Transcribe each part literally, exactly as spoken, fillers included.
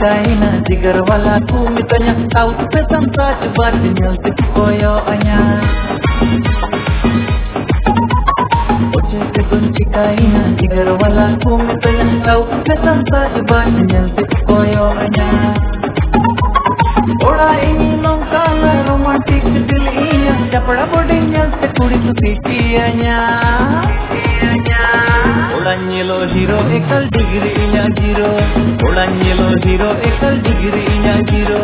चिकाina jigar wala ku mitanya tahu pesan tak bat nyel koyo anya oche pedun चिकाina jigar wala ku mitanya tahu pesan tak bat nyel koyo anya oda ini nongkana romantic dilinya chapda bodi nyel kudi sutianya Olanyelo hero ekal degree nya zero Olanyelo hero ekal degree nya zero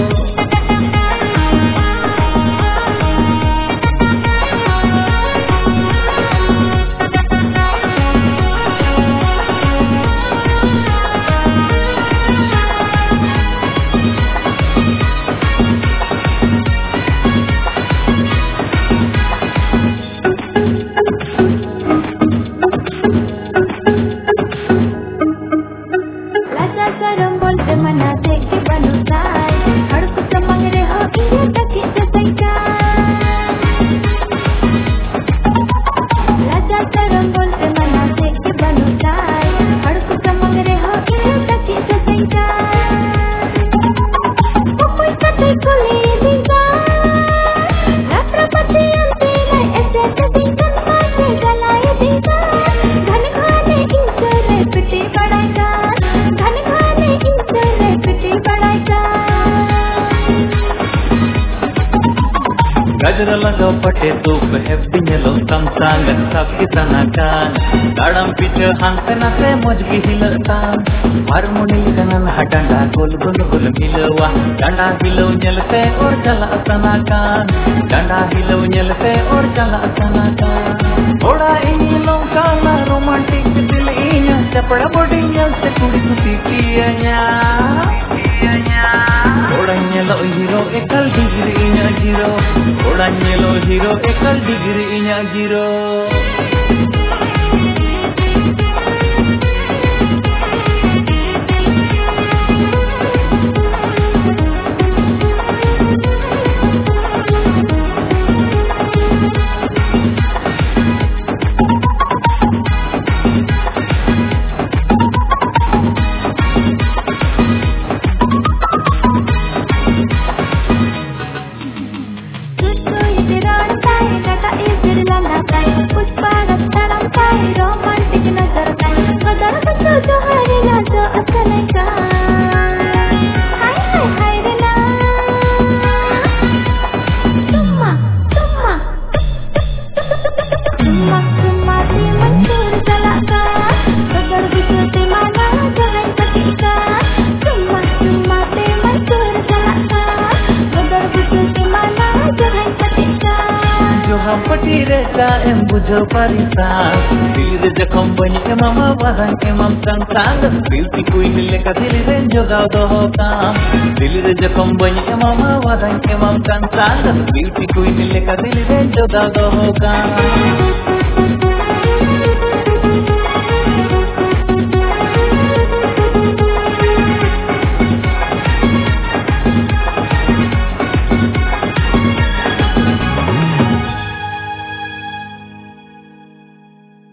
Gajra laga pate tu behefti nyelo samsang sab kitanakan gadam piche hansana se mojgi hilatan harmoni kanan hatanda gol gol gol milwa danda hilau nyelte aur jala asanakan danda hilau nyelte aur jala asanakan thoda ini longkana romantic dil inya chapda bodi nyelte kudi sutianya Olanyelo hero ekal degree nya zero Olanyelo hero ekal degree nya zero Pati reka em bujo parisa Dil jakham bani emama wahan emam sangsang Dilti kui nile ka dil re jogao doho kam Dil jakham bani emama wahan emam sangsang Dilti kui nile ka dil re jogao doho kam